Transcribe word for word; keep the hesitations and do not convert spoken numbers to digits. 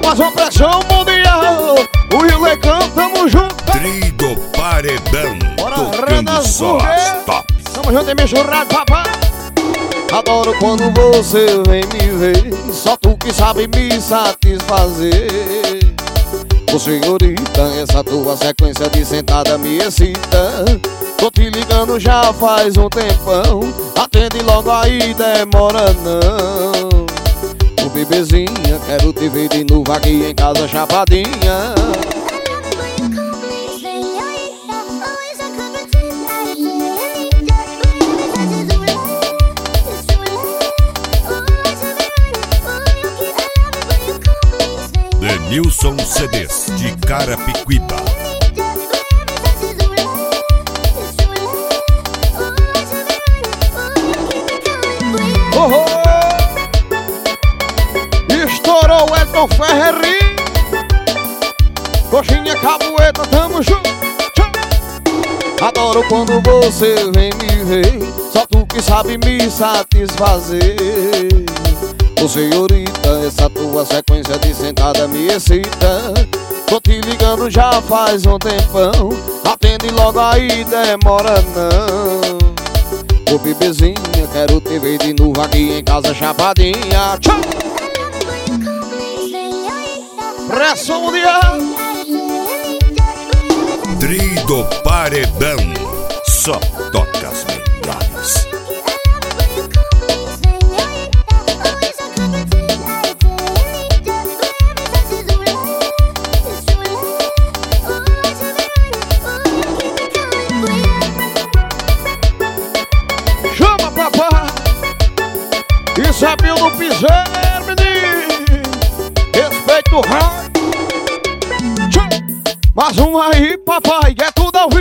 mais uma pressão mundial. O Rio Lecão, tamo junto. Tri do Paredão, Bora, tocando só as top. Tamo junto e misturado, papai. Adoro quando você vem me ver, só tu que sabe me satisfazer. Ô senhorita, essa tua sequência de sentada me excita. Tô te ligando já faz um tempão, atende logo aí, demora não. Ô bebezinha, quero te ver de novo aqui em casa chapadinha. Denilson C Ds de Carapicuíba. Oh, oh. Estourou o Elton Ferreirinho. Coxinha Cabueta, tamo junto. Adoro quando você vem me ver, só tu que sabe me satisfazer. Ô senhorita, essa tua sequência de sentada me excita. Tô te ligando já faz um tempão, atende logo aí, demora não. Ô bebezinha, quero te ver de novo aqui em casa chapadinha. Tchau! Pressão mundial. Tri do Paredão, só toca as melhores. Chama, papai. Isso é Bill do Piseiro, menino. Respeito o raio. Mais um aí, papai, é tudo ao vivo.